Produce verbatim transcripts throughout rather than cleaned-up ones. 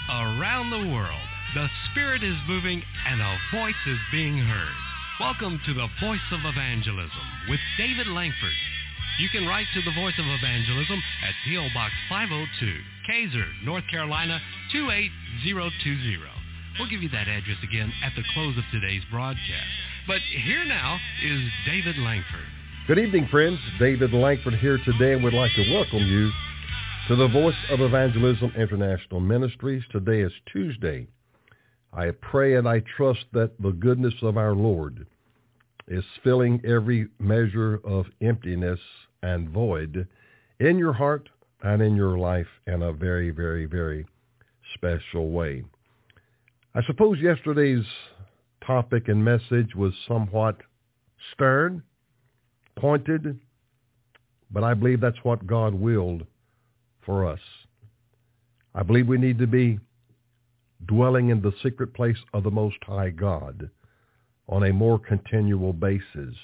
Around the world, the Spirit is moving and a voice is being heard. Welcome to the Voice of Evangelism with David Langford. You can write to the Voice of Evangelism at P O. Box five oh two, Kaiser, North Carolina, two eight zero two zero. We'll give you that address again at the close of today's broadcast. But here now is David Langford. Good evening, friends. David Langford here today, and we'd like to welcome you to the Voice of Evangelism International Ministries. Today is Tuesday. I pray and I trust that the goodness of our Lord is filling every measure of emptiness and void in your heart and in your life in a very, very, very special way. I suppose yesterday's topic and message was somewhat stern, pointed, but I believe that's what God willed for us. I believe we need to be dwelling in the secret place of the Most High God on a more continual basis.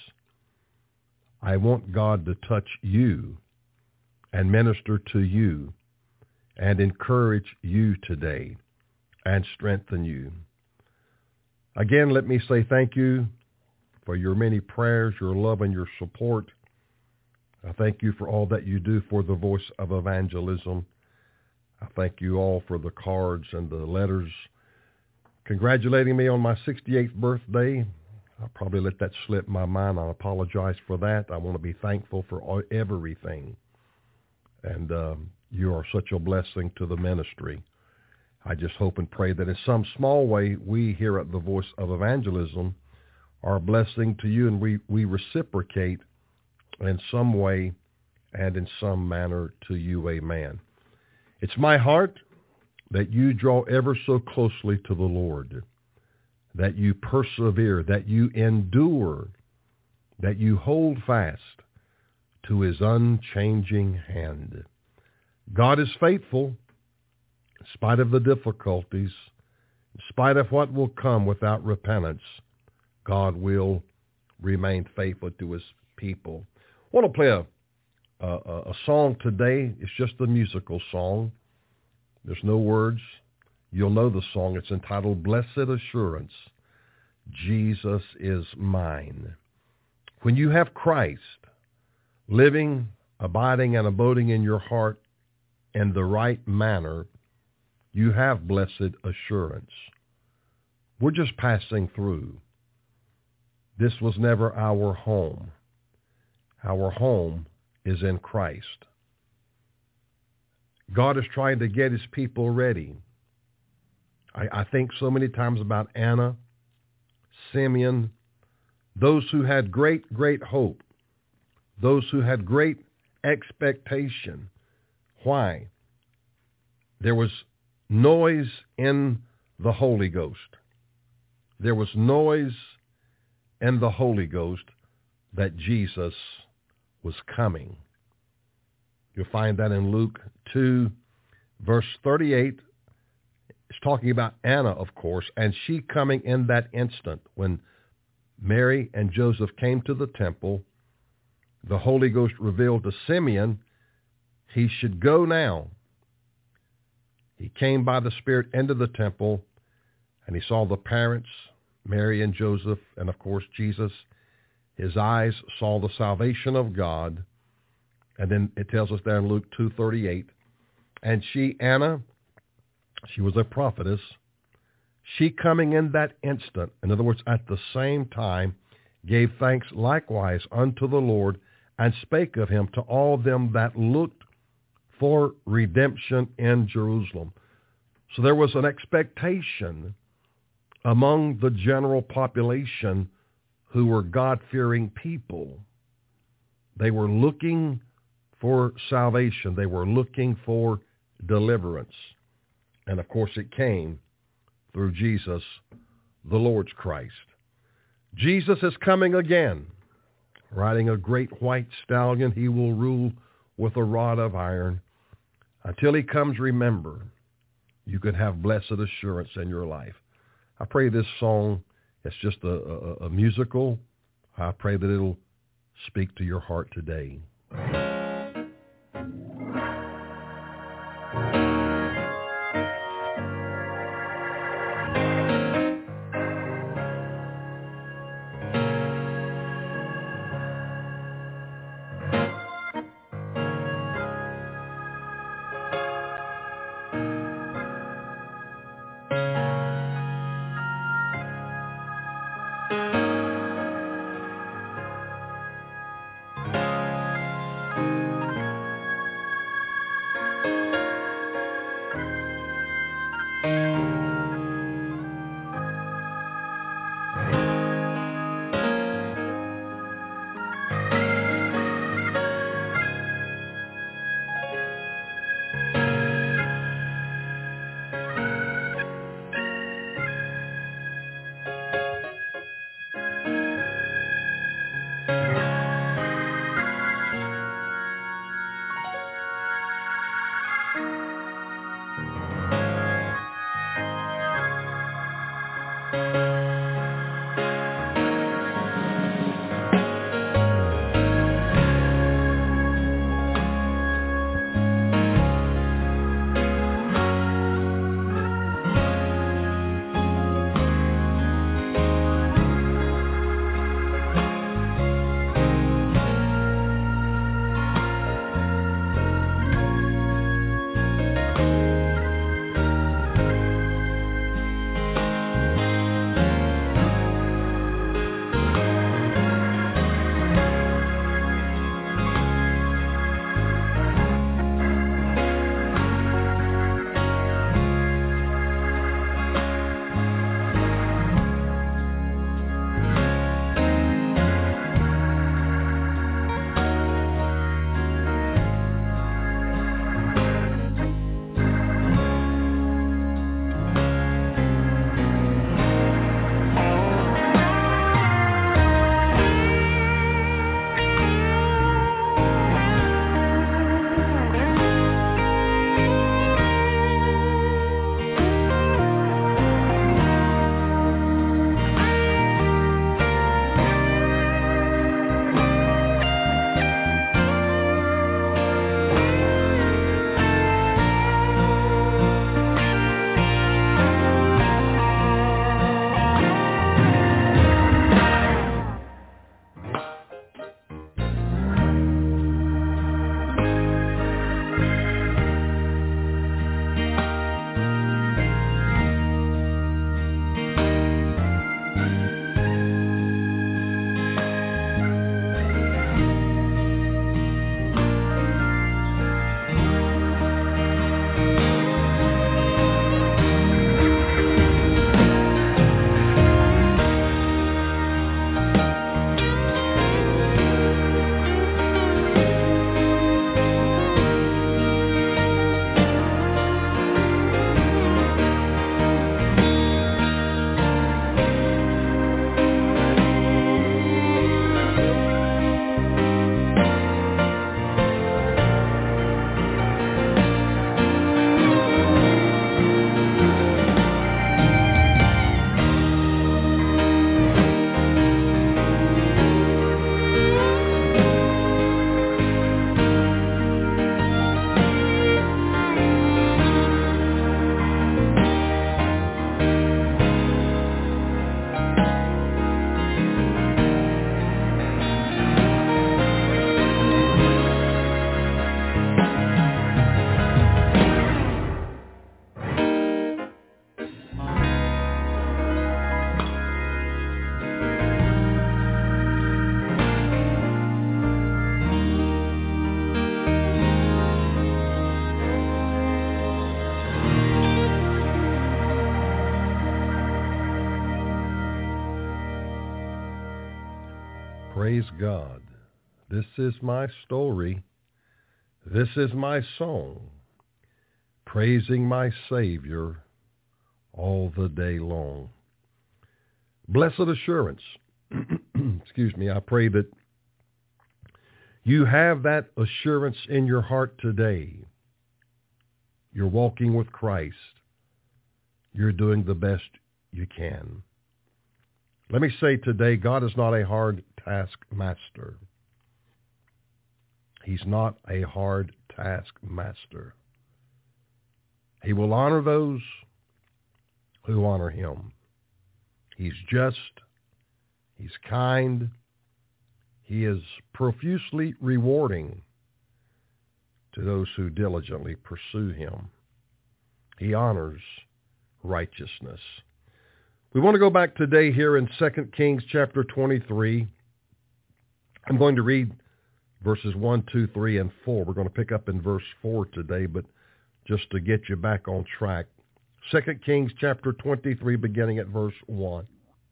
I want God to touch you and minister to you and encourage you today and strengthen you. Again, let me say thank you for your many prayers, your love, and your support. I thank you for all that you do for the Voice of Evangelism. I thank you all for the cards and the letters congratulating me on my sixty-eighth birthday. I'll probably let that slip my mind. I apologize for that. I want to be thankful for all, everything. And um, you are such a blessing to the ministry. I just hope and pray that in some small way, we here at the Voice of Evangelism are a blessing to you, and we, we reciprocate in some way and in some manner to you. Amen. It's my heart that you draw ever so closely to the Lord, that you persevere, that you endure, that you hold fast to his unchanging hand. God is faithful in spite of the difficulties, in spite of what will come without repentance. God will remain faithful to his people. I want to play a, a, a song today. It's just a musical song. There's no words. You'll know the song. It's entitled Blessed Assurance, Jesus is Mine. When you have Christ living, abiding, and abiding in your heart in the right manner, you have blessed assurance. We're just passing through. This was never our home. Our home is in Christ. God is trying to get his people ready. I, I think so many times about Anna, Simeon, those who had great, great hope, those who had great expectation. Why? There was noise in the Holy Ghost. There was noise in the Holy Ghost that Jesus was coming. You'll find that in Luke two, verse thirty-eight. It's talking about Anna, of course, and she coming in that instant when Mary and Joseph came to the temple. The Holy Ghost revealed to Simeon he should go now. He came by the Spirit into the temple, and he saw the parents, Mary and Joseph, and of course Jesus. His eyes saw the salvation of God. And then it tells us there in Luke two thirty-eight, and she, Anna, she was a prophetess. She coming in that instant, in other words, at the same time, gave thanks likewise unto the Lord, and spake of him to all them that looked for redemption in Jerusalem. So there was an expectation among the general population who were God-fearing people. They were looking for salvation. They were looking for deliverance. And of course it came through Jesus, the Lord's Christ. Jesus is coming again, riding a great white stallion. He will rule with a rod of iron. Until he comes, remember, you could have blessed assurance in your life. I pray this song, it's just a, a, a musical. I pray that it'll speak to your heart today. Praise God. This is my story. This is my song, praising my Savior all the day long. Blessed assurance. Excuse me. I pray that you have that assurance in your heart today. You're walking with Christ. You're doing the best you can. Let me say today, God is not a hard taskmaster. He's not a hard taskmaster. He will honor those who honor him. He's just. He's kind. He is profusely rewarding to those who diligently pursue him. He honors righteousness. We want to go back today here in Second Kings chapter twenty-three. I'm going to read verses one, two, three, and four. We're going to pick up in verse four today, but just to get you back on track. Second Kings chapter twenty-three, beginning at verse one.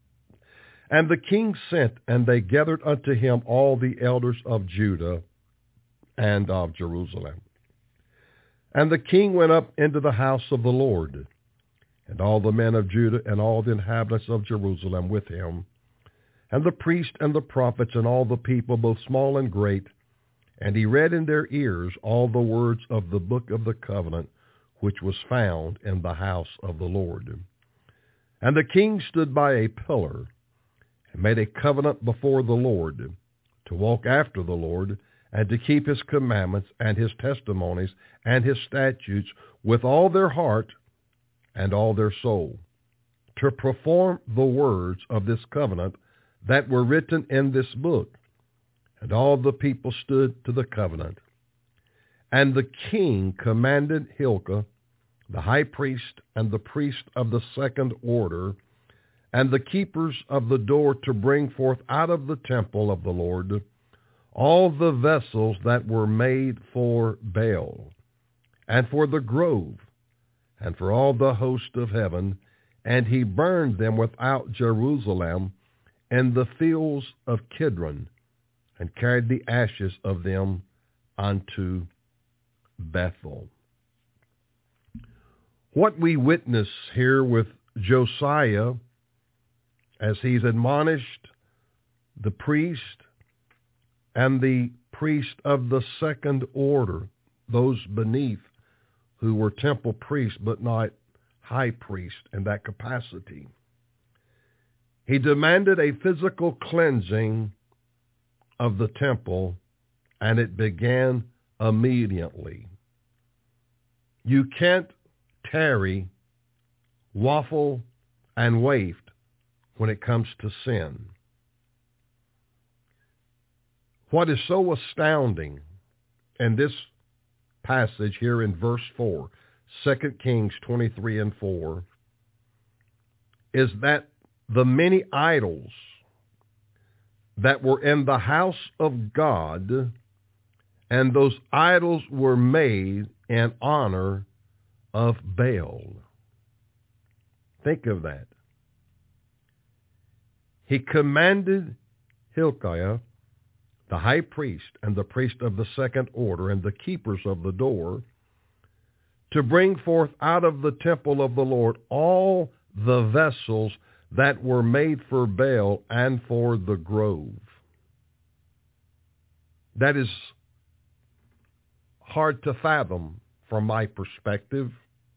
And the king sent, and they gathered unto him all the elders of Judah and of Jerusalem. And the king went up into the house of the Lord, and all the men of Judah and all the inhabitants of Jerusalem with him, and the priests and the prophets and all the people, both small and great. And he read in their ears all the words of the book of the covenant, which was found in the house of the Lord. And the king stood by a pillar, and made a covenant before the Lord, to walk after the Lord, and to keep his commandments and his testimonies and his statutes with all their heart and all their soul, to perform the words of this covenant that were written in this book. And all the people stood to the covenant. And the king commanded Hilkiah, the high priest, and the priest of the second order, and the keepers of the door, to bring forth out of the temple of the Lord all the vessels that were made for Baal, and for the grove, and for all the host of heaven, and he burned them without Jerusalem in the fields of Kidron, and carried the ashes of them unto Bethel. What we witness here with Josiah, as he's admonished the priest and the priest of the second order, those beneath who were temple priests but not high priest in that capacity. He demanded a physical cleansing of the temple, and it began immediately. You can't tarry, waffle, and waft when it comes to sin. What is so astounding in this passage here in verse four, Second Kings twenty-three and four, is that the many idols that were in the house of God, and those idols were made in honor of Baal. Think of that. He commanded Hilkiah, the high priest, and the priest of the second order, and the keepers of the door, to bring forth out of the temple of the Lord all the vessels that were made for Baal and for the grove. That is hard to fathom from my perspective.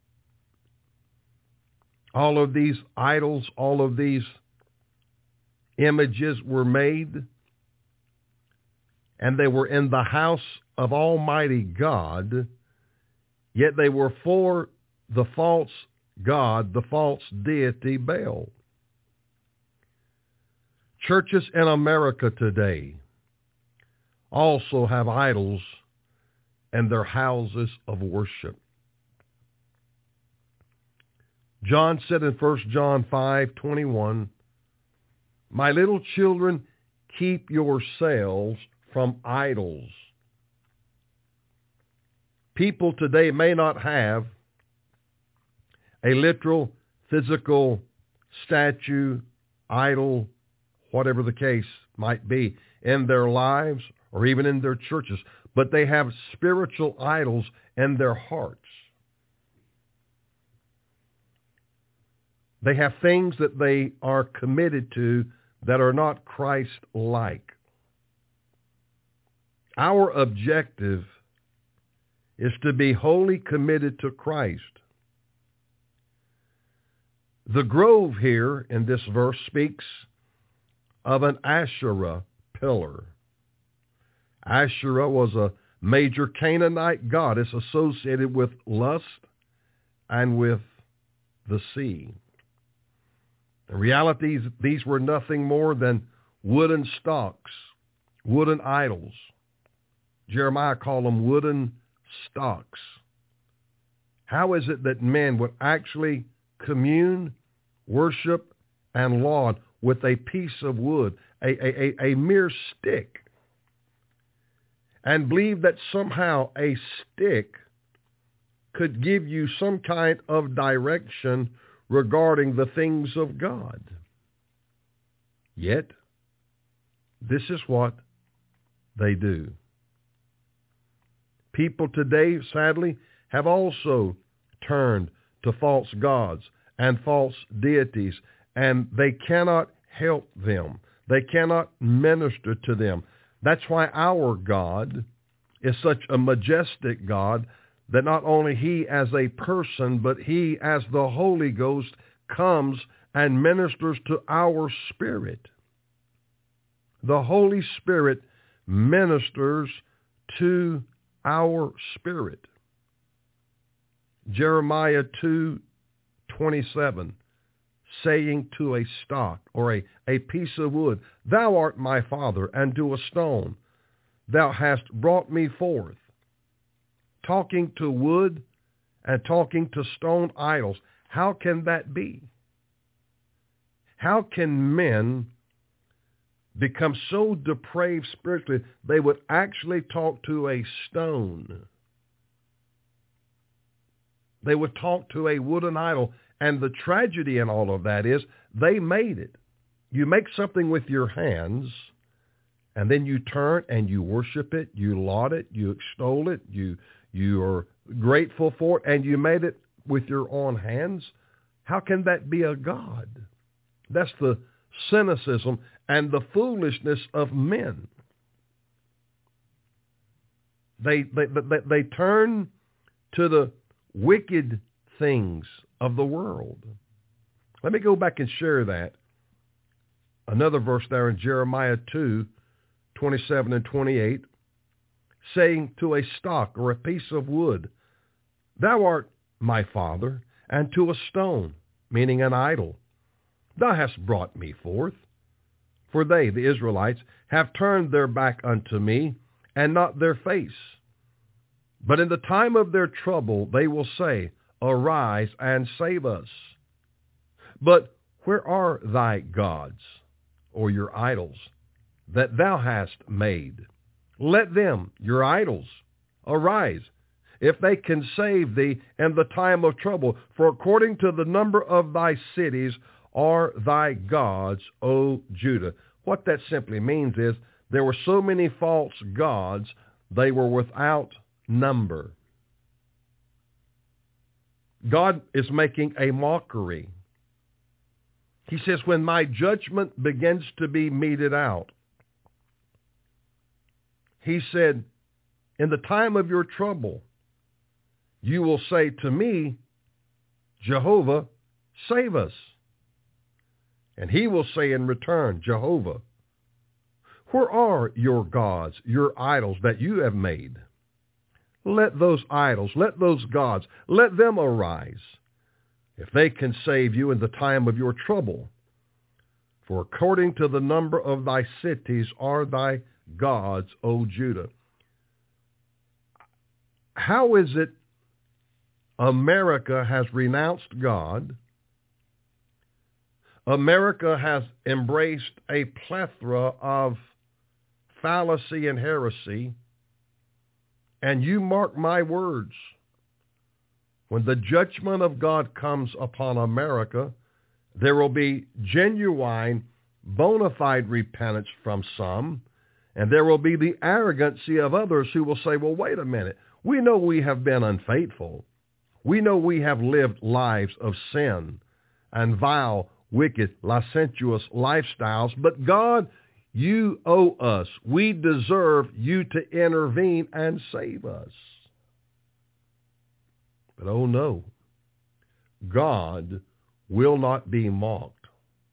All of these idols, all of these images were made, and they were in the house of Almighty God, yet they were for the false god, the false deity Baal. Churches in America today also have idols in their houses of worship. John said in First John five twenty-one, "My little children, keep yourselves from idols." People today may not have a literal, physical statue, idol, whatever the case might be, in their lives or even in their churches, but they have spiritual idols in their hearts. They have things that they are committed to that are not Christ-like. Our objective is to be wholly committed to Christ. The grove here in this verse speaks of an Asherah pillar. Asherah was a major Canaanite goddess associated with lust and with the sea. In reality, these were nothing more than wooden stocks, wooden idols. Jeremiah called them wooden stocks. How is it that men would actually commune, worship, and laud with a piece of wood, a, a, a, a mere stick, and believe that somehow a stick could give you some kind of direction regarding the things of God? Yet, this is what they do. People today, sadly, have also turned to false gods and false deities, and they cannot help them. They cannot minister to them. That's why our God is such a majestic God that not only he as a person, but he as the Holy Ghost comes and ministers to our spirit. The Holy Spirit ministers to our spirit. Jeremiah two twenty-seven, saying to a stock or a, a piece of wood, "Thou art my father," and to a stone, "Thou hast brought me forth." Talking to wood and talking to stone idols. How can that be? How can men become so depraved spiritually they would actually talk to a stone? They would talk to a wooden idol. And the tragedy in all of that is they made it. You make something with your hands, and then you turn and you worship it, you laud it, you extol it, you you are grateful for it, and you made it with your own hands. How can that be a God? That's the cynicism and the foolishness of men. They they they, they turn to the wicked things of the world. Let me go back and share that. Another verse there in Jeremiah two, twenty-seven and twenty-eight, saying to a stock or a piece of wood, "Thou art my father," and to a stone, meaning an idol, "Thou hast brought me forth. For they," the Israelites, "have turned their back unto me, and not their face. But in the time of their trouble they will say, Arise and save us. But where are thy gods," or your idols, "that thou hast made? Let them, your idols, arise, if they can save thee in the time of trouble. For according to the number of thy cities are thy gods, O Judah." What that simply means is there were so many false gods, they were without number. God is making a mockery. He says, when my judgment begins to be meted out, he said, in the time of your trouble, you will say to me, Jehovah, save us. And he will say in return, Jehovah, where are your gods, your idols that you have made? Let those idols, let those gods, let them arise, if they can save you in the time of your trouble. For according to the number of thy cities are thy gods, O Judah. How is it America has renounced God? America has embraced a plethora of fallacy and heresy. And you mark my words, when the judgment of God comes upon America, there will be genuine, bona fide repentance from some, And there will be the arrogancy of others who will say, well, wait a minute. We know we have been unfaithful. We know we have lived lives of sin and vile, wicked, licentious lifestyles. But God, you owe us. We deserve you to intervene and save us. But oh no, God will not be mocked.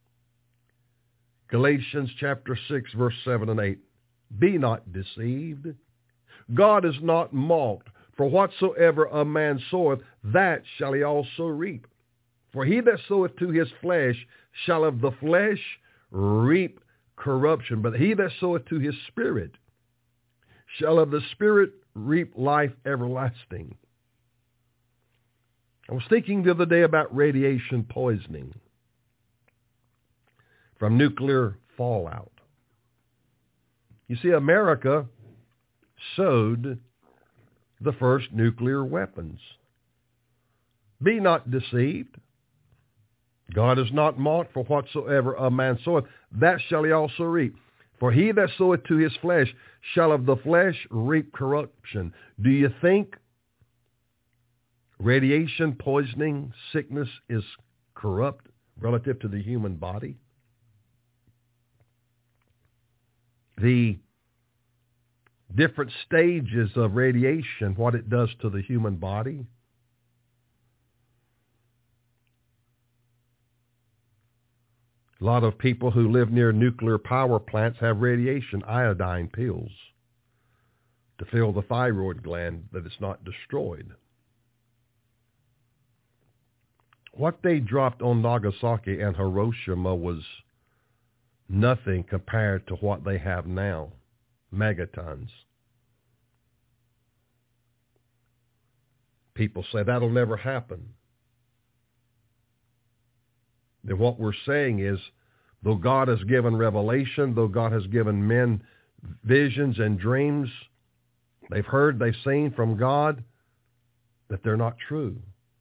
Galatians chapter six, verse seven and eight. Be not deceived. God is not mocked. For whatsoever a man soweth, that shall he also reap. For he that soweth to his flesh shall of the flesh reap corruption. But he that soweth to his spirit shall of the spirit reap life everlasting. I was thinking the other day about radiation poisoning from nuclear fallout. You see, America sowed the first nuclear weapons. Be not deceived. God is not mocked, for whatsoever a man soweth, that shall he also reap. For he that soweth to his flesh shall of the flesh reap corruption. Do you think radiation poisoning sickness is corrupt relative to the human body? The different stages of radiation, what it does to the human body. A lot of people who live near nuclear power plants have radiation iodine pills to fill the thyroid gland that it's not destroyed. What they dropped on Nagasaki and Hiroshima was nothing compared to what they have now. Megatons. People say that'll never happen. Then what we're saying is, though God has given revelation, though God has given men visions and dreams, they've heard, they've seen from God, that they're not true.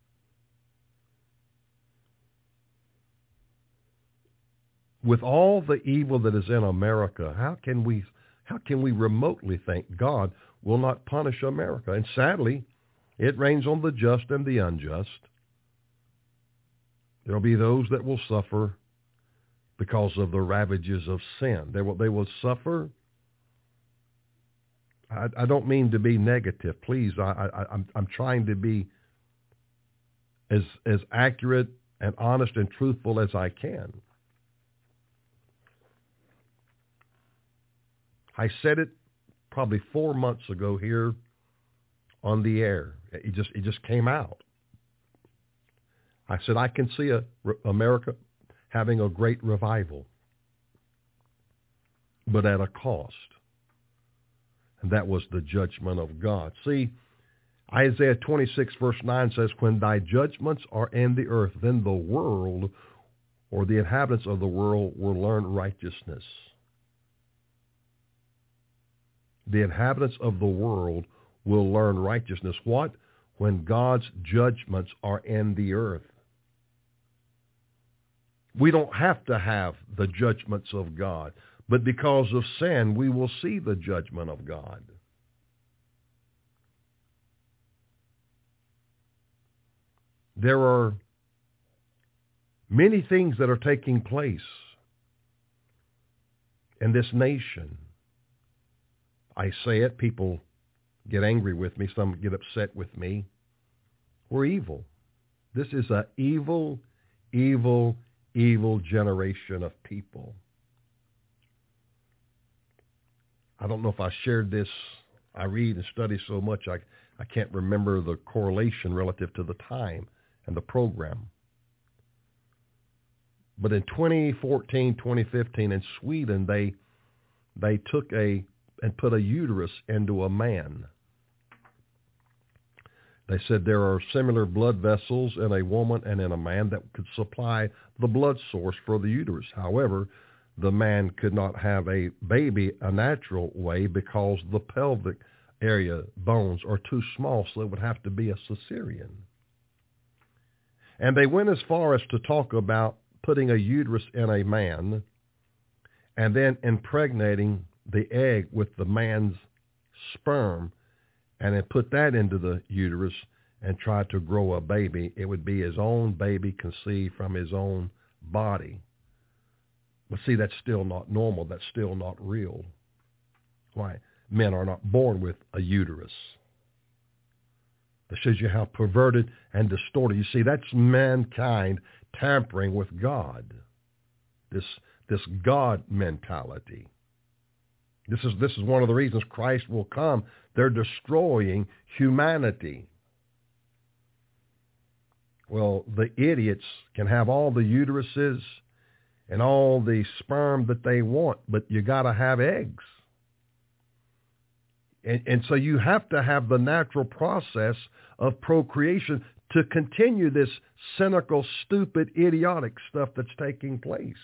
With all the evil that is in America, how can we how can we remotely think God will not punish America? And sadly, it rains on the just and the unjust. There will be those that will suffer because of the ravages of sin. They will they will suffer. I, I don't mean to be negative. Please, I, I, I'm I'm trying to be as as accurate and honest and truthful as I can. I said it probably four months ago here on the air. It just it just came out. I said I can see a, America having a great revival, but at a cost. And that was the judgment of God. See, Isaiah twenty-six verse nine says, when thy judgments are in the earth, then the world or the inhabitants of the world will learn righteousness. The inhabitants of the world will learn righteousness. What? When God's judgments are in the earth. We don't have to have the judgments of God, but because of sin, we will see the judgment of God. There are many things that are taking place in this nation. I say it, people get angry with me, some get upset with me. We're evil. This is an evil, evil, evil generation of people. I don't know if I shared this. I read and study so much, I, I can't remember the correlation relative to the time and the program. But in twenty fourteen, twenty fifteen, in Sweden, they they took a and put a uterus into a man. They said there are similar blood vessels in a woman and in a man that could supply the blood source for the uterus. However, the man could not have a baby a natural way because the pelvic area bones are too small, so it would have to be a cesarean. And they went as far as to talk about putting a uterus in a man and then impregnating the egg with the man's sperm and then put that into the uterus and try to grow a baby, it would be his own baby conceived from his own body. But see, that's still not normal. That's still not real. Why? Men are not born with a uterus. That shows you how perverted and distorted. You see, that's mankind tampering with God. This this God mentality. This is this is one of the reasons Christ will come. They're destroying humanity. Well, the idiots can have all the uteruses and all the sperm that they want, but you got to have eggs. And, and so you have to have the natural process of procreation to continue this cynical, stupid, idiotic stuff that's taking place.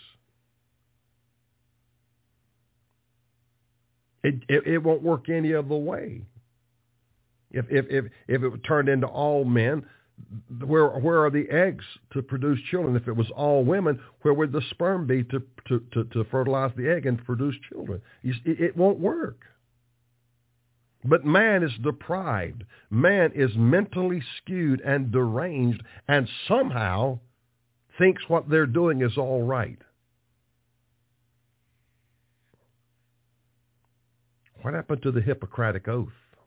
It, it, it won't work any other way. If, if, if, if it turned into all men, where where are the eggs to produce children? If it was all women, where would the sperm be to to, to, to fertilize the egg and produce children? You, it, it won't work. But man is deprived. Man is mentally skewed and deranged and somehow thinks what they're doing is all right. What happened to the Hippocratic Oath?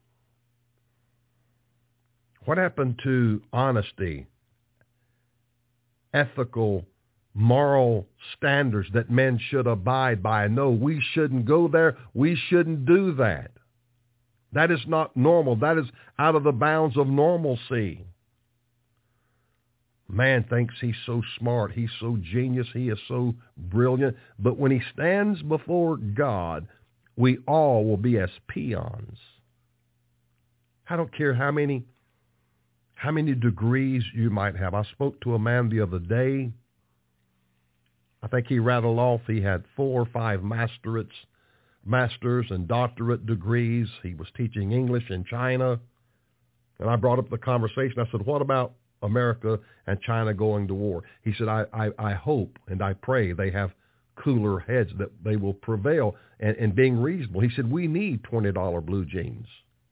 What happened to honesty, ethical, moral standards that men should abide by? No, we shouldn't go there. We shouldn't do that. That is not normal. That is out of the bounds of normalcy. Man thinks he's so smart. He's so genius. He is so brilliant. But when he stands before God, we all will be as peons. I don't care how many How many degrees you might have. I spoke to a man the other day. I think he rattled off he had four or five masterates, masters and doctorate degrees. He was teaching English in China. And I brought up the conversation. I said, what about America and China going to war? He said, I, I, I hope and I pray they have cooler heads, that they will prevail and, and being reasonable. He said, we need twenty dollar blue jeans.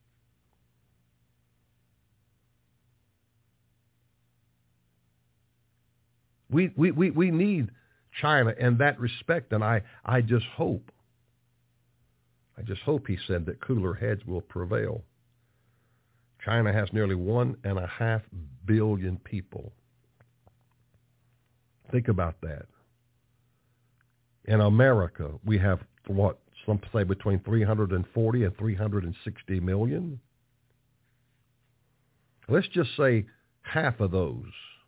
We, we, we, we need China in that respect, and I, I just hope, I just hope, he said, that cooler heads will prevail. China has nearly one and a half billion people. Think about that. In America, we have, what, some say between three hundred forty and three hundred sixty million. Let's just say half of those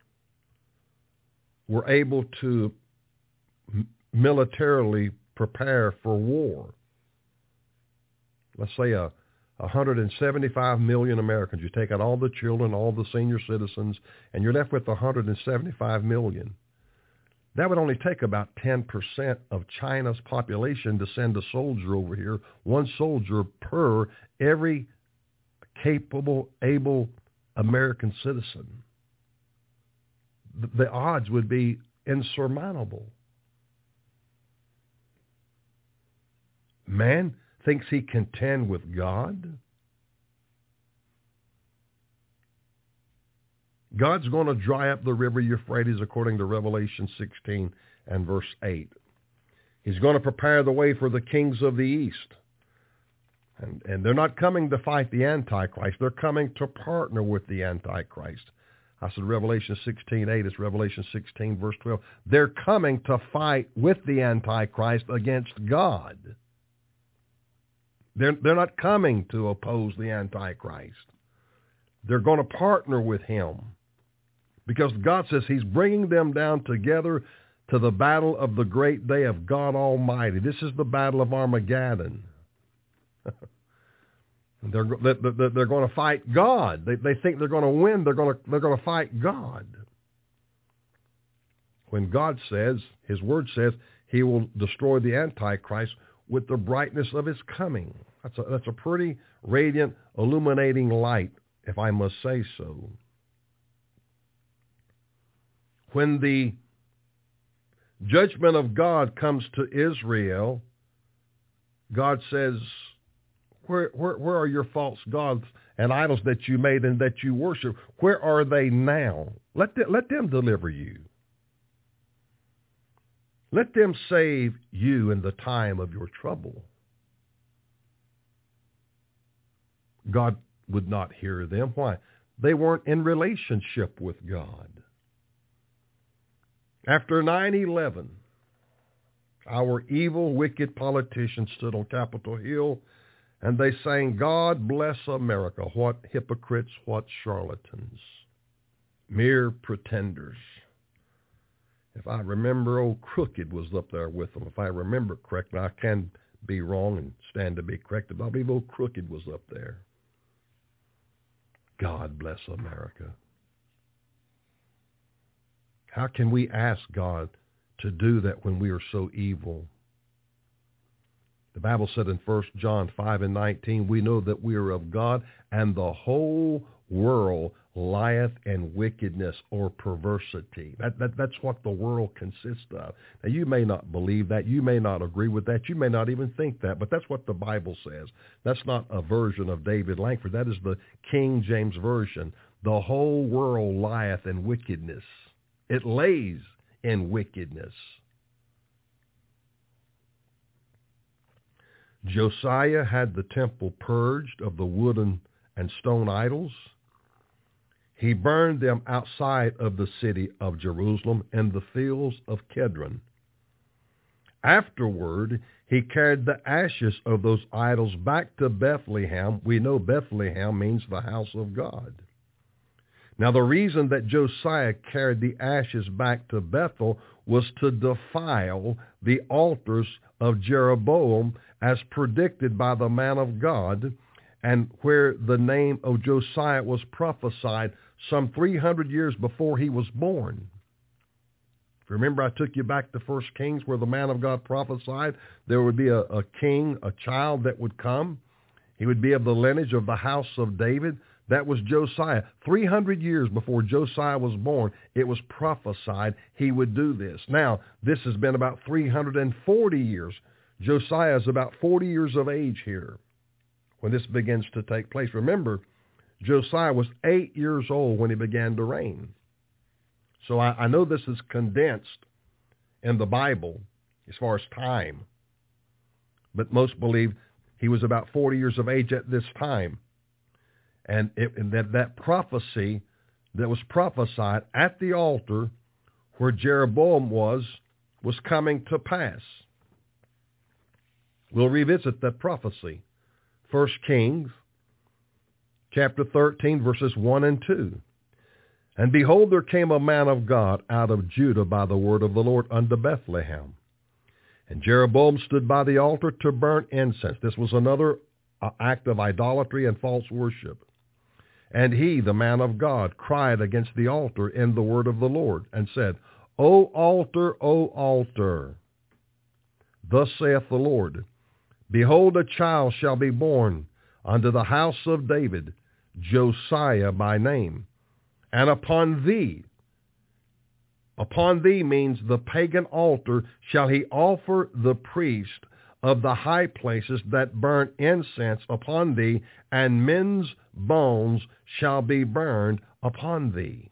were able to militarily prepare for war. Let's say a one hundred seventy-five million Americans. You take out all the children, all the senior citizens, and you're left with one hundred seventy-five million. That would only take about ten percent of China's population to send a soldier over here, one soldier per every capable, able American citizen. The odds would be insurmountable. Man thinks he can contend with God. God's going to dry up the river Euphrates according to Revelation sixteen and verse eight. He's going to prepare the way for the kings of the east. And, and they're not coming to fight the Antichrist. They're coming to partner with the Antichrist. I said Revelation sixteen eight, it's Revelation sixteen verse twelve. They're coming to fight with the Antichrist against God. They're, they're not coming to oppose the Antichrist. They're going to partner with him. Because God says he's bringing them down together to the battle of the great day of God Almighty. This is the battle of Armageddon. they're, they're, they're going to fight God. They, they think they're going to win. They're going to, they're going to fight God. When God says, his word says, he will destroy the Antichrist with the brightness of his coming. That's a, that's a pretty radiant, illuminating light, if I must say so. When the judgment of God comes to Israel, God says, where, where, where are your false gods and idols that you made and that you worship? Where are they now? Let them, let them deliver you. Let them save you in the time of your trouble. God would not hear them. Why? They weren't in relationship with God. After nine eleven, our evil, wicked politicians stood on Capitol Hill and they sang, God bless America. What hypocrites, what charlatans, mere pretenders. If I remember, old Crooked was up there with them. If I remember correctly, I can be wrong and stand to be corrected, but I believe old Crooked was up there. God bless America. How can we ask God to do that when we are so evil? The Bible said in First John five and nineteen, we know that we are of God, and the whole world lieth in wickedness or perversity. That, that, that's what the world consists of. Now, you may not believe that. You may not agree with that. You may not even think that, but that's what the Bible says. That's not a version of David Langford. That is the King James Version. The whole world lieth in wickedness. It lays in wickedness. Josiah had the temple purged of the wooden and stone idols. He burned them outside of the city of Jerusalem in the fields of Kedron. Afterward, he carried the ashes of those idols back to Bethlehem. We know Bethlehem means the house of God. Now, the reason that Josiah carried the ashes back to Bethel was to defile the altars of Jeroboam as predicted by the man of God, and where the name of Josiah was prophesied some three hundred years before he was born. If you remember, I took you back to First Kings where the man of God prophesied there would be a, a king, a child that would come. He would be of the lineage of the house of David. That was Josiah. three hundred years before Josiah was born, it was prophesied he would do this. Now, this has been about three hundred forty years. Josiah is about forty years of age here when this begins to take place. Remember, Josiah was eight years old when he began to reign. So I, I know this is condensed in the Bible as far as time, but most believe he was about forty years of age at this time. And, it, and that, that prophecy that was prophesied at the altar where Jeroboam was, was coming to pass. We'll revisit that prophecy. First Kings, chapter thirteen, verses one and two. And behold, there came a man of God out of Judah by the word of the Lord unto Bethlehem. And Jeroboam stood by the altar to burn incense. This was another act of idolatry and false worship. And he, the man of God, cried against the altar in the word of the Lord, and said, O altar, O altar, thus saith the Lord, behold, a child shall be born unto the house of David, Josiah by name. And upon thee, upon thee means the pagan altar, shall he offer the priest of the high places that burn incense upon thee, and men's bones shall be burned upon thee.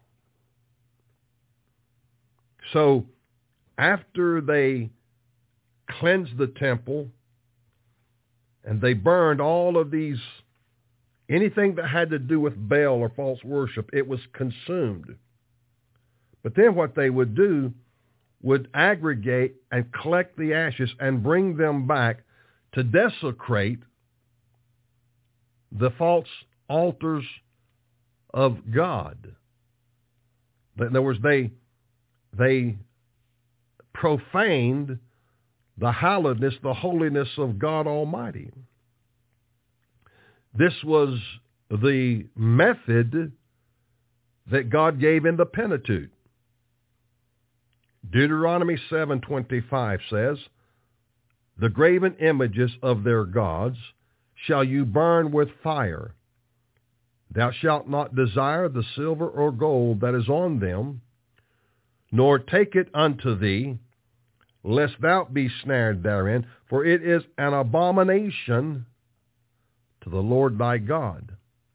So after they cleansed the temple and they burned all of these, anything that had to do with Baal or false worship, it was consumed. But then what they would do would aggregate and collect the ashes and bring them back to desecrate the false altars of God. In other words, they, they profaned the hallowedness, the holiness of God Almighty. This was the method that God gave in the Pentateuch. Deuteronomy seven twenty-five says, the graven images of their gods shall you burn with fire. Thou shalt not desire the silver or gold that is on them, nor take it unto thee, lest thou be snared therein, for it is an abomination to the Lord thy God.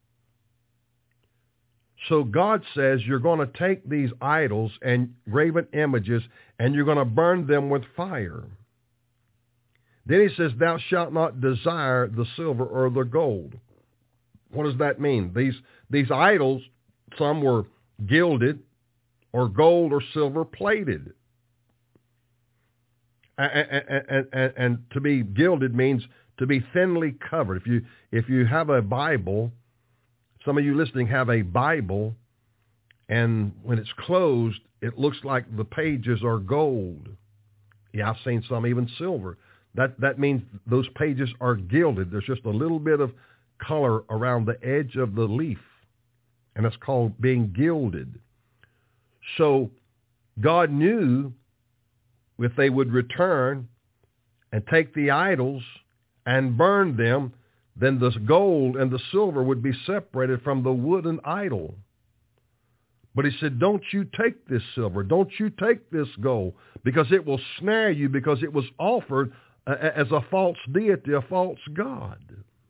So God says you're going to take these idols and graven images and you're going to burn them with fire. Then he says, thou shalt not desire the silver or the gold. What does that mean? These, these idols, some were gilded or gold or silver plated. And, and, and, and to be gilded means to be thinly covered. If you, if you have a Bible, some of you listening have a Bible, and when it's closed, it looks like the pages are gold. Yeah, I've seen some even silver. That that means those pages are gilded. There's just a little bit of color around the edge of the leaf, and that's called being gilded. So God knew if they would return and take the idols and burn them, then the gold and the silver would be separated from the wooden idol. But he said, don't you take this silver, don't you take this gold, because it will snare you, because it was offered as a false deity, a false god.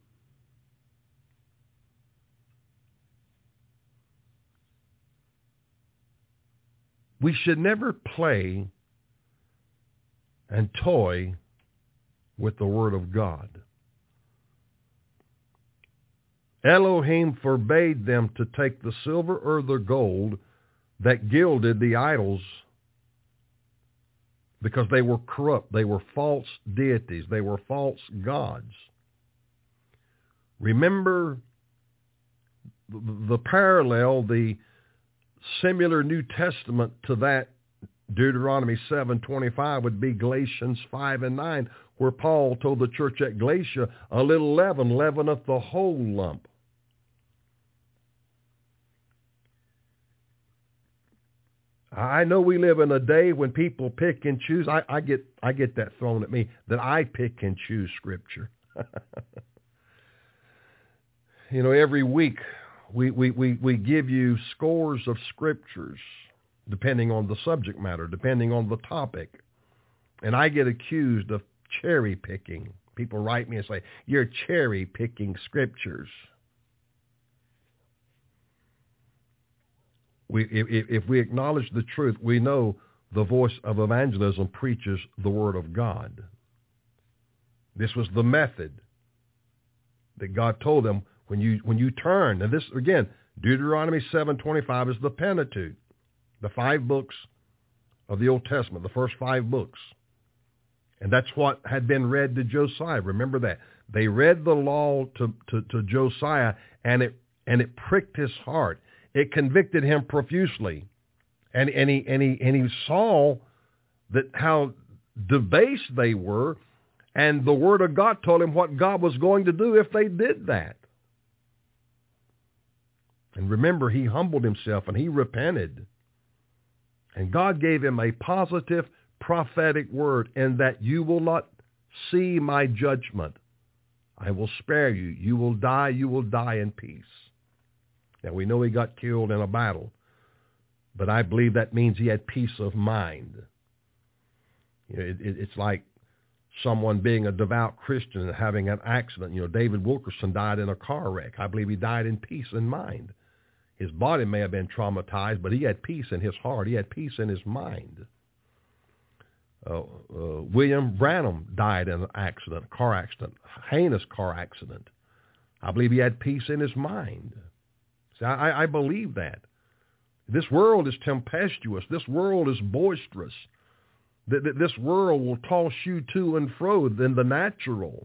We should never play and toy with the Word of God. Elohim forbade them to take the silver or the gold that gilded the idols because they were corrupt. They were false deities. They were false gods. Remember the parallel, the similar New Testament to that, Deuteronomy seven twenty-five, would be Galatians five and nine, where Paul told the church at Galatia, a little leaven leaveneth the whole lump. I know we live in a day when people pick and choose. I, I get I get that thrown at me, that I pick and choose Scripture. You know, every week we, we, we, we give you scores of Scriptures, depending on the subject matter, depending on the topic. And I get accused of cherry picking. People write me and say, you're cherry picking Scriptures. We, if, if we acknowledge the truth, we know the voice of evangelism preaches the Word of God. This was the method that God told them when you when you turn. And this, again, Deuteronomy seven twenty-five is the Pentateuch, the five books of the Old Testament, the first five books. And that's what had been read to Josiah. Remember that. They read the law to, to, to Josiah, and it and it pricked his heart. It convicted him profusely. And, and, he, and, he, and he saw that how debased they were, and the Word of God told him what God was going to do if they did that. And remember, he humbled himself and he repented. And God gave him a positive prophetic word, in that you will not see my judgment. I will spare you. You will die. You will die in peace. Now, we know he got killed in a battle, but I believe that means he had peace of mind. You know, it, it, it's like someone being a devout Christian and having an accident. You know, David Wilkerson died in a car wreck. I believe he died in peace and mind. His body may have been traumatized, but he had peace in his heart. He had peace in his mind. Uh, uh, William Branham died in an accident, a car accident, a heinous car accident. I believe he had peace in his mind. See, I, I believe that. This world is tempestuous. This world is boisterous. This world will toss you to and fro in the natural.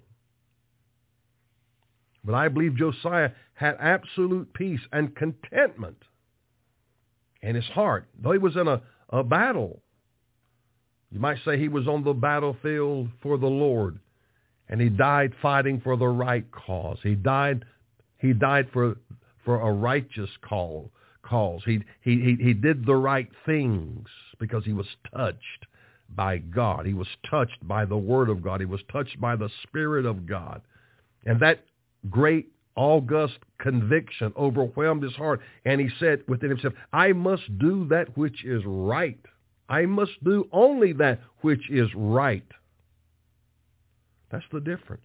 But I believe Josiah had absolute peace and contentment in his heart. Though he was in a, a battle, you might say he was on the battlefield for the Lord, and he died fighting for the right cause. He died, he died for for a righteous call, cause. He, he, he, he did the right things because he was touched by God. He was touched by the Word of God. He was touched by the Spirit of God. And that great, august conviction overwhelmed his heart. And he said within himself, I must do that which is right. I must do only that which is right. That's the difference.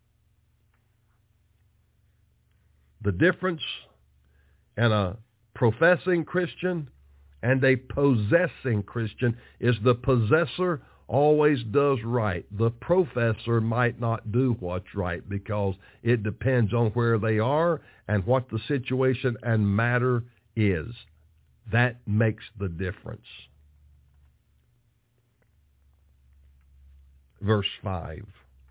The difference in a professing Christian and a possessing Christian is the possessor always does right. The professor might not do what's right because it depends on where they are and what the situation and matter is. That makes the difference. Verse five.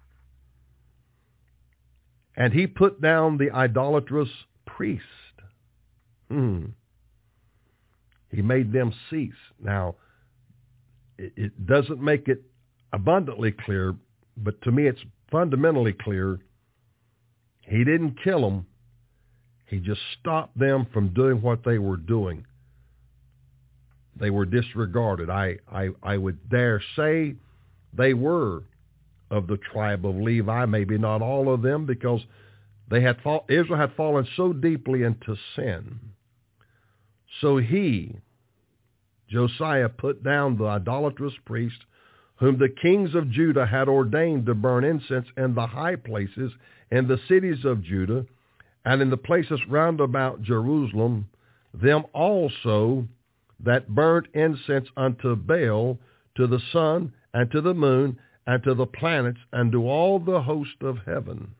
And he put down the idolatrous priest. Hmm. He made them cease. Now, it, it doesn't make it abundantly clear, but to me it's fundamentally clear. He didn't kill them. He just stopped them from doing what they were doing. They were disregarded. I, I, I would dare say they were of the tribe of Levi, maybe not all of them, because they had fall, Israel had fallen so deeply into sin. So he, Josiah, put down the idolatrous priest, whom the kings of Judah had ordained to burn incense in the high places in the cities of Judah, and in the places round about Jerusalem, them also that burnt incense unto Baal, to the sun, and to the moon, and to the planets, and to all the host of heaven.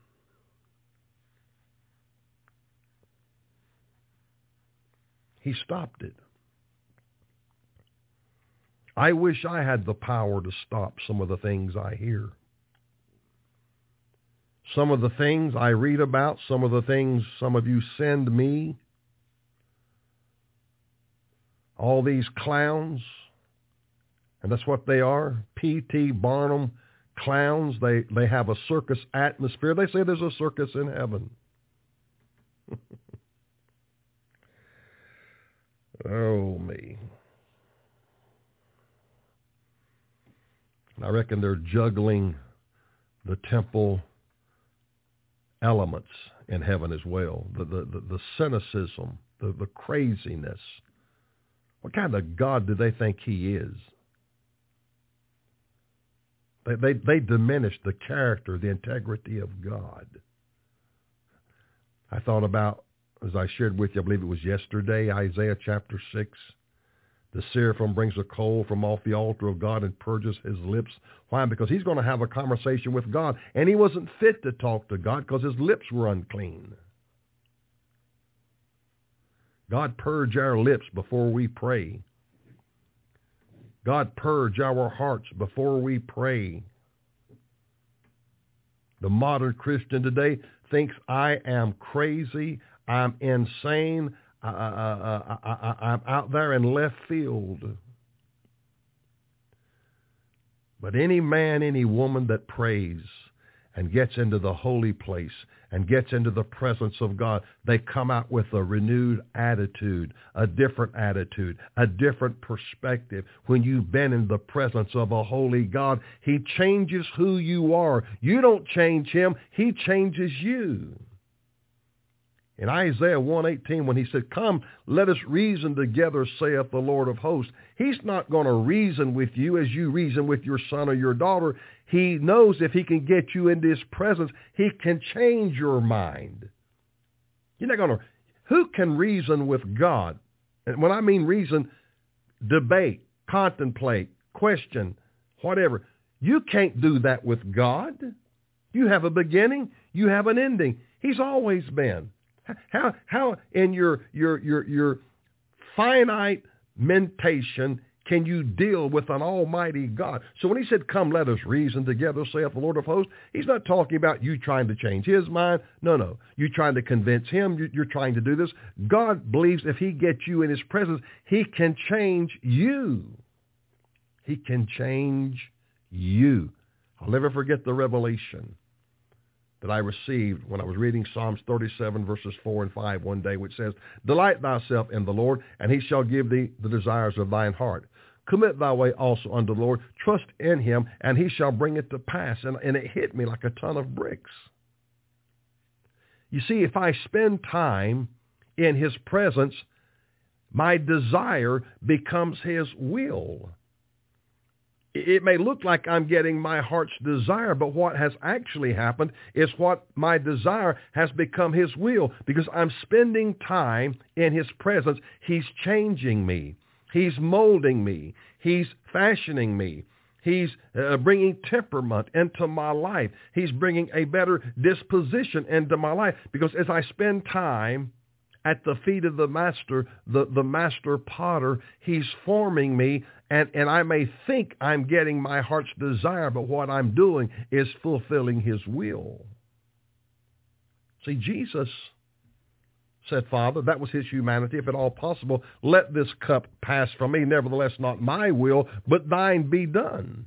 He stopped it. I wish I had the power to stop some of the things I hear. Some of the things I read about, some of the things some of you send me. All these clowns, and that's what they are, P T Barnum clowns. They, they have a circus atmosphere. They say there's a circus in heaven. Oh, me. I reckon they're juggling the temple elements in heaven as well. The, the, the, the cynicism, the, the craziness. What kind of God do they think he is? They, they, they diminish the character, the integrity of God. I thought about, as I shared with you, I believe it was yesterday, Isaiah chapter six. The seraphim brings a coal from off the altar of God and purges his lips. Why? Because he's going to have a conversation with God. And he wasn't fit to talk to God because his lips were unclean. God, purge our lips before we pray. God, purge our hearts before we pray. The modern Christian today thinks I am crazy, I'm insane, I, I, I, I, I, I'm out there in left field. But any man, any woman that prays and gets into the holy place and gets into the presence of God, they come out with a renewed attitude, a different attitude, a different perspective. When you've been in the presence of a holy God, he changes who you are. You don't change him, he changes you. In Isaiah one eighteen, when he said, come, let us reason together, saith the Lord of hosts, he's not going to reason with you as you reason with your son or your daughter. He knows if he can get you into his presence, he can change your mind. You're not going to, who can reason with God? And when I mean reason, debate, contemplate, question, whatever. You can't do that with God. You have a beginning, you have an ending. He's always been. How how in your your your your finite mentation can you deal with an almighty God? So when he said, come, let us reason together, saith the Lord of hosts, he's not talking about you trying to change his mind. No, no. You're trying to convince him. You're trying to do this. God believes if he gets you in his presence, he can change you. He can change you. I'll never forget the revelation that I received when I was reading Psalms thirty-seven, verses four and five one day, which says, delight thyself in the Lord, and he shall give thee the desires of thine heart. Commit thy way also unto the Lord. Trust in him, and he shall bring it to pass. And, and it hit me like a ton of bricks. You see, if I spend time in his presence, my desire becomes his will. It may look like I'm getting my heart's desire, but what has actually happened is what my desire has become his will, because I'm spending time in his presence. He's changing me. He's molding me. He's fashioning me. He's uh, bringing temperament into my life. He's bringing a better disposition into my life, because as I spend time at the feet of the master, the, the master potter, he's forming me, and, and I may think I'm getting my heart's desire, but what I'm doing is fulfilling his will. See, Jesus said, Father, that was his humanity, if at all possible, let this cup pass from me. Nevertheless, not my will, but thine be done.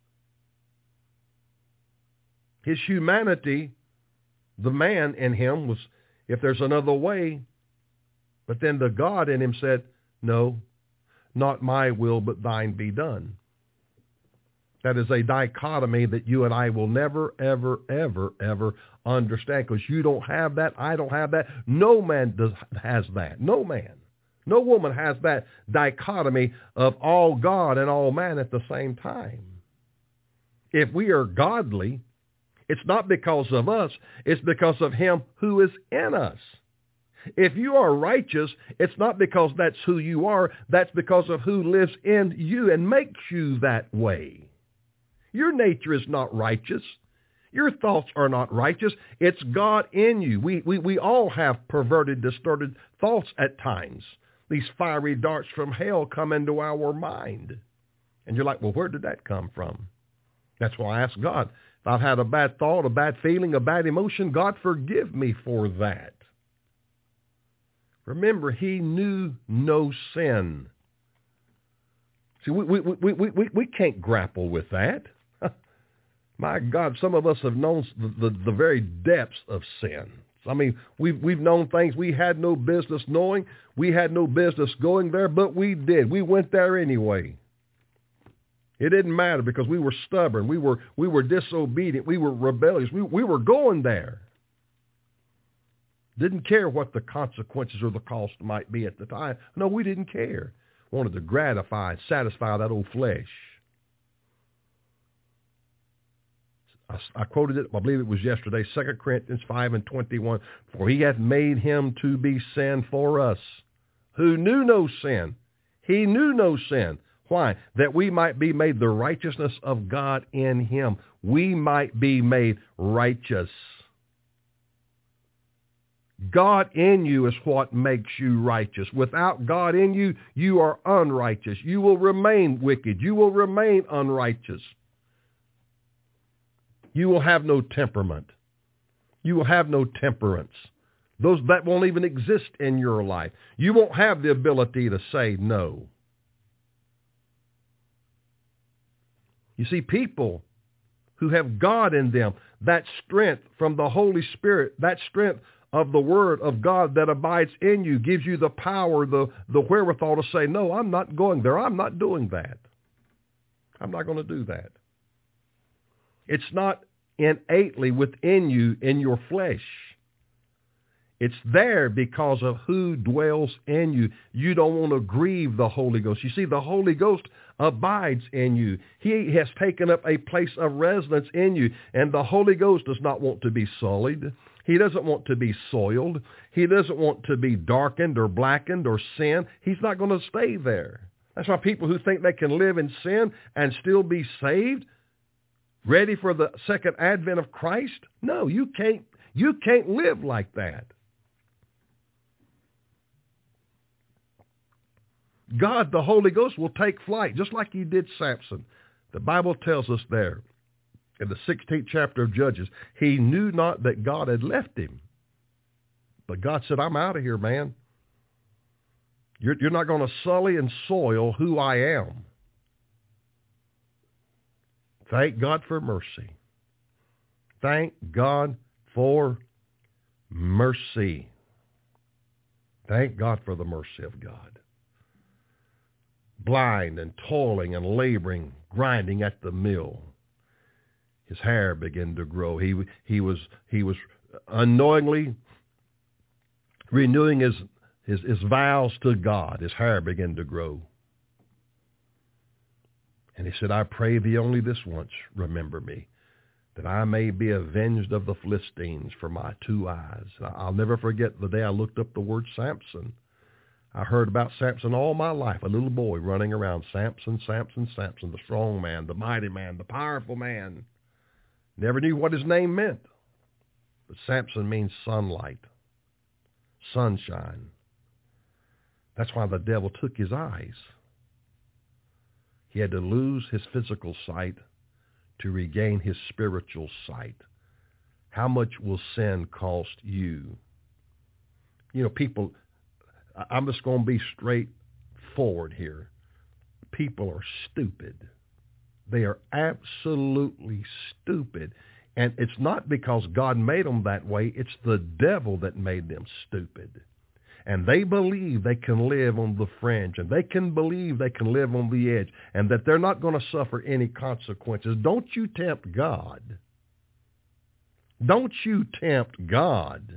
His humanity, the man in him was, if there's another way, but then the God in him said, no, not my will, but thine be done. That is a dichotomy that you and I will never, ever, ever, ever understand, because you don't have that. I don't have that. No man does, has that. No man. No woman has that dichotomy of all God and all man at the same time. If we are godly, it's not because of us. It's because of him who is in us. If you are righteous, it's not because that's who you are. That's because of who lives in you and makes you that way. Your nature is not righteous. Your thoughts are not righteous. It's God in you. We, we, we all have perverted, distorted thoughts at times. These fiery darts from hell come into our mind. And you're like, well, where did that come from? That's why I ask God, if I've had a bad thought, a bad feeling, a bad emotion, God, forgive me for that. Remember, he knew no sin. See, we, we, we, we, we, we can't grapple with that. My God, some of us have known the, the, the very depths of sin. I mean, we've, we've known things we had no business knowing. We had no business going there, but we did. We went there anyway. It didn't matter because we were stubborn. We were, we were disobedient. We were rebellious. We, we were going there. Didn't care what the consequences or the cost might be at the time. No, we didn't care. Wanted to gratify and satisfy that old flesh. I, I quoted it, I believe it was yesterday, Second Corinthians five and twenty-one. For he hath made him to be sin for us, who knew no sin. He knew no sin. Why? That we might be made the righteousness of God in him. We might be made righteous. God in you is what makes you righteous. Without God in you, you are unrighteous. You will remain wicked. You will remain unrighteous. You will have no temperament. You will have no temperance. Those that won't even exist in your life. You won't have the ability to say no. You see, people who have God in them, that strength from the Holy Spirit, that strength of the Word of God that abides in you gives you the power, the, the wherewithal to say, no, I'm not going there. I'm not doing that. I'm not going to do that. It's not innately within you in your flesh. It's there because of who dwells in you. You don't want to grieve the Holy Ghost. You see, the Holy Ghost abides in you. He has taken up a place of residence in you, and the Holy Ghost does not want to be sullied. He doesn't want to be soiled. He doesn't want to be darkened or blackened or sin. He's not going to stay there. That's why people who think they can live in sin and still be saved, ready for the second advent of Christ, no, you can't, you can't live like that. God, the Holy Ghost, will take flight, just like he did Samson. The Bible tells us there in the sixteenth chapter of Judges, he knew not that God had left him. But God said, I'm out of here, man. You're, you're not going to sully and soil who I am. Thank God for mercy. Thank God for mercy. Thank God for the mercy of God. Blind and toiling and laboring, grinding at the mill. His hair began to grow. He, he, was, he was unknowingly renewing his, his, his vows to God. His hair began to grow. And he said, I pray thee only this once, remember me, that I may be avenged of the Philistines for my two eyes. And I'll never forget the day I looked up the word Samson. I heard about Samson all my life, a little boy running around, Samson, Samson, Samson, the strong man, the mighty man, the powerful man. Never knew what his name meant. But Samson means sunlight, sunshine. That's why the devil took his eyes. He had to lose his physical sight to regain his spiritual sight. How much will sin cost you? You know, people, I'm just going to be straightforward here. People are stupid. They are absolutely stupid. And it's not because God made them that way. It's the devil that made them stupid. And they believe they can live on the fringe, and they can believe they can live on the edge, and that they're not going to suffer any consequences. Don't you tempt God. Don't you tempt God.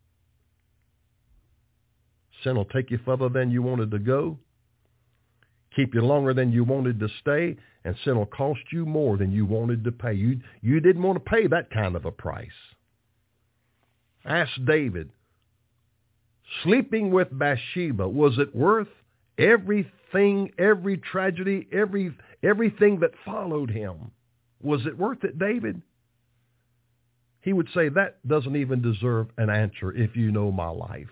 Sin will take you further than you wanted to go, keep you longer than you wanted to stay, and sin will cost you more than you wanted to pay. You, you didn't want to pay that kind of a price. Ask David, sleeping with Bathsheba, was it worth everything, every tragedy, every everything that followed him? Was it worth it, David? He would say, that doesn't even deserve an answer if you know my life.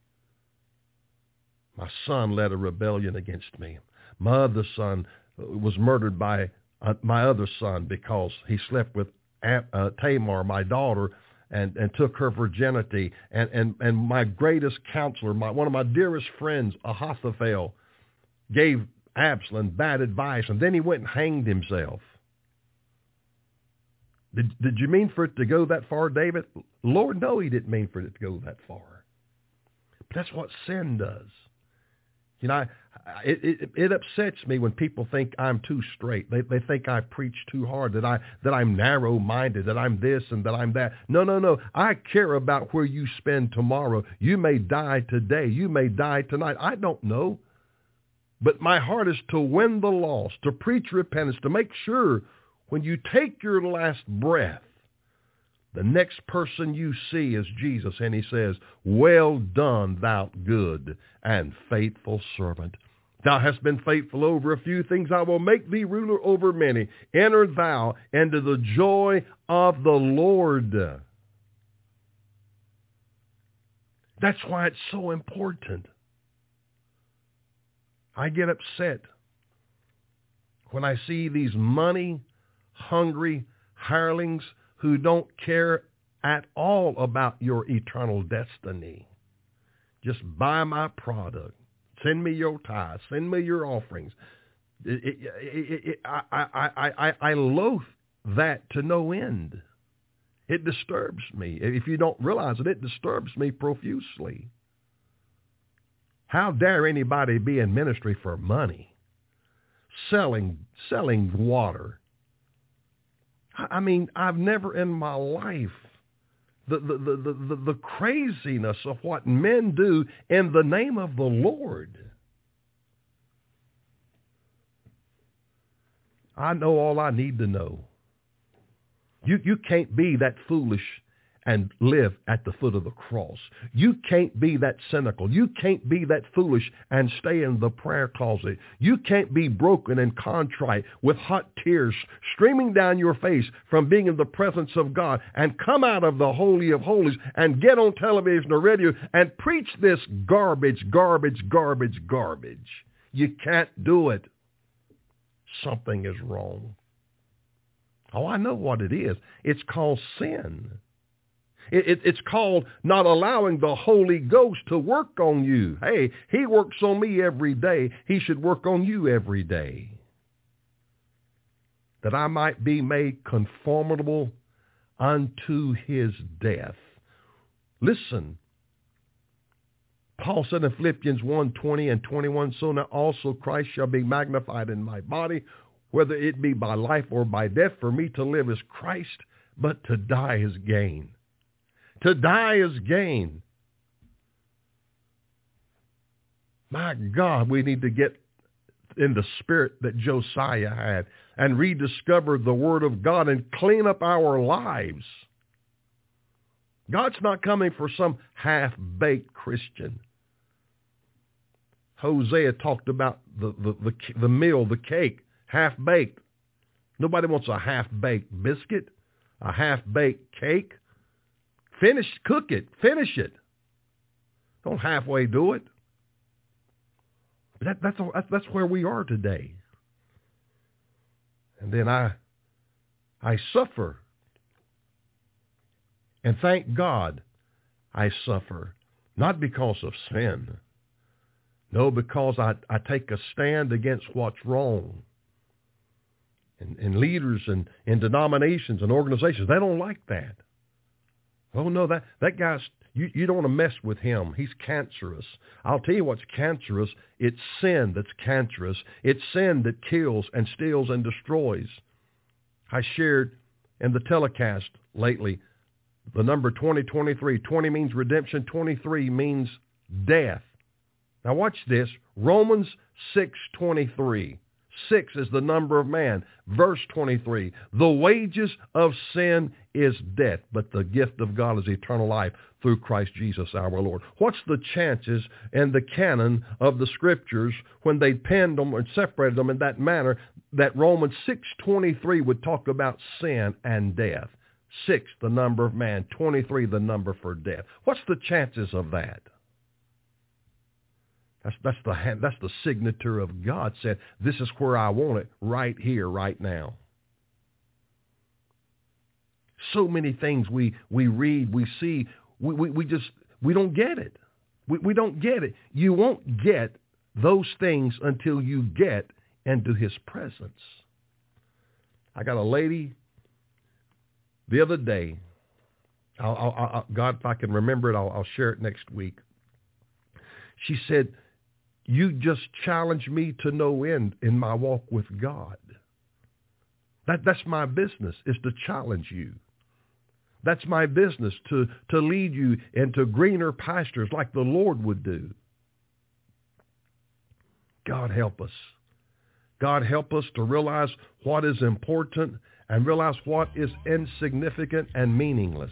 My son led a rebellion against me. My other son was murdered by uh, my other son because he slept with Aunt, uh, Tamar, my daughter, and, and took her virginity. And, and, and my greatest counselor, my, one of my dearest friends, Ahithophel, gave Absalom bad advice, and then he went and hanged himself. Did, did you mean for it to go that far, David? Lord, no, he didn't mean for it to go that far. But that's what sin does. You know, I, it, it, it upsets me when people think I'm too straight. They, they think I preach too hard, that, I, that I'm narrow-minded, that I'm this and that I'm that. No, no, no. I care about where you spend tomorrow. You may die today. You may die tonight. I don't know. But my heart is to win the lost, to preach repentance, to make sure when you take your last breath, the next person you see is Jesus, and he says, well done, thou good and faithful servant. Thou hast been faithful over a few things. I will make thee ruler over many. Enter thou into the joy of the Lord. That's why it's so important. I get upset when I see these money-hungry hirelings who don't care at all about your eternal destiny. Just buy my product. Send me your tithes. Send me your offerings. It, it, it, it, I, I, I, I, I loathe that to no end. It disturbs me. If you don't realize it, it disturbs me profusely. How dare anybody be in ministry for money? Selling, selling water. I mean, I've never in my life, the, the, the, the, the craziness of what men do in the name of the Lord. I know all I need to know. You, you can't be that foolish and live at the foot of the cross. You can't be that cynical. You can't be that foolish and stay in the prayer closet. You can't be broken and contrite with hot tears streaming down your face from being in the presence of God and come out of the Holy of Holies and get on television or radio and preach this garbage, garbage, garbage, garbage. You can't do it. Something is wrong. Oh, I know what it is. It's called sin. It, it, it's called not allowing the Holy Ghost to work on you. Hey, he works on me every day. He should work on you every day. That I might be made conformable unto his death. Listen, Paul said in Philippians one, twenty and twenty-one, so now also Christ shall be magnified in my body, whether it be by life or by death. For me to live is Christ, but to die is gain. To die is gain. My God, we need to get in the spirit that Josiah had and rediscover the Word of God and clean up our lives. God's not coming for some half-baked Christian. Hosea talked about the, the, the, the meal, the cake, half-baked. Nobody wants a half-baked biscuit, a half-baked cake. Finish, cook it, finish it. Don't halfway do it. That, that's, that's where we are today. And then I, I suffer. And thank God I suffer, not because of sin. No, because I, I take a stand against what's wrong. And, and leaders and, and denominations and organizations, they don't like that. Oh, no, that, that guy's, you, you don't want to mess with him. He's cancerous. I'll tell you what's cancerous. It's sin that's cancerous. It's sin that kills and steals and destroys. I shared in the telecast lately the number twenty twenty-three. twenty means redemption. twenty-three means death. Now watch this. Romans six twenty-three. Six is the number of man. Verse twenty-three. The wages of sin is death, but the gift of God is eternal life through Christ Jesus our Lord. What's the chances in the canon of the Scriptures when they penned them and separated them in that manner that Romans six twenty-three would talk about sin and death? Six, the number of man. twenty-three, the number for death. What's the chances of that? That's, that's, the, that's the signature of God said, this is where I want it, right here, right now. So many things we, we read, we see, we, we, we just, we don't get it. We, we don't get it. You won't get those things until you get into his presence. I got a lady the other day, I'll, I'll, I'll, God, if I can remember it, I'll, I'll share it next week. She said, you just challenged me to no end in my walk with God. That, that's my business, is to challenge you. That's my business, to, to lead you into greener pastures like the Lord would do. God help us. God help us to realize what is important and realize what is insignificant and meaningless.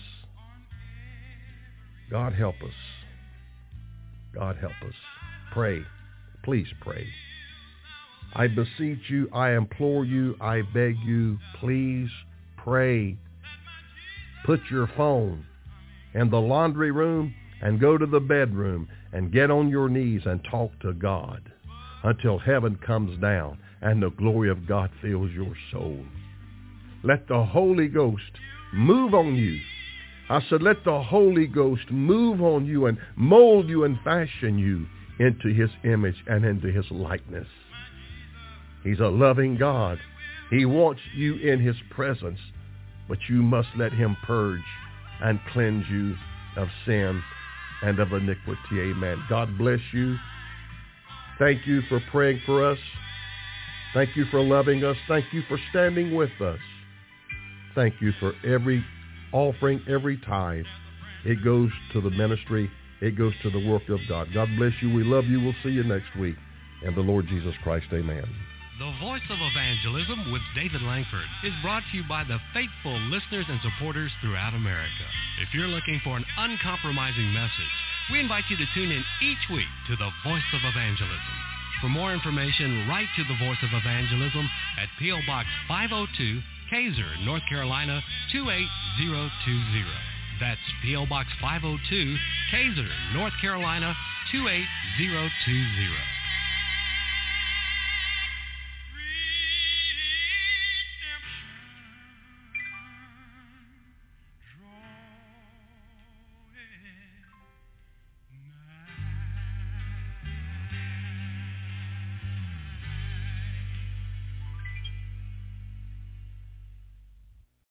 God help us. God help us. Pray. Please pray. I beseech you, I implore you, I beg you, please pray. Put your phone in the laundry room and go to the bedroom and get on your knees and talk to God until heaven comes down and the glory of God fills your soul. Let the Holy Ghost move on you. I said, let the Holy Ghost move on you and mold you and fashion you into his image and into his likeness. He's a loving God. He wants you in his presence, but you must let him purge and cleanse you of sin and of iniquity. Amen. God bless you. Thank you for praying for us. Thank you for loving us. Thank you for standing with us. Thank you for every offering, every tithe. It goes to the ministry. It goes to the work of God. God bless you. We love you. We'll see you next week. And the Lord Jesus Christ, amen. The Voice of Evangelism with David Langford is brought to you by the faithful listeners and supporters throughout America. If you're looking for an uncompromising message, we invite you to tune in each week to the Voice of Evangelism. For more information, write to the Voice of Evangelism at P O Box five oh two, Kaiser, North Carolina two eight zero two zero. That's P O Box five oh two, Kaiser, North Carolina two eight zero two zero.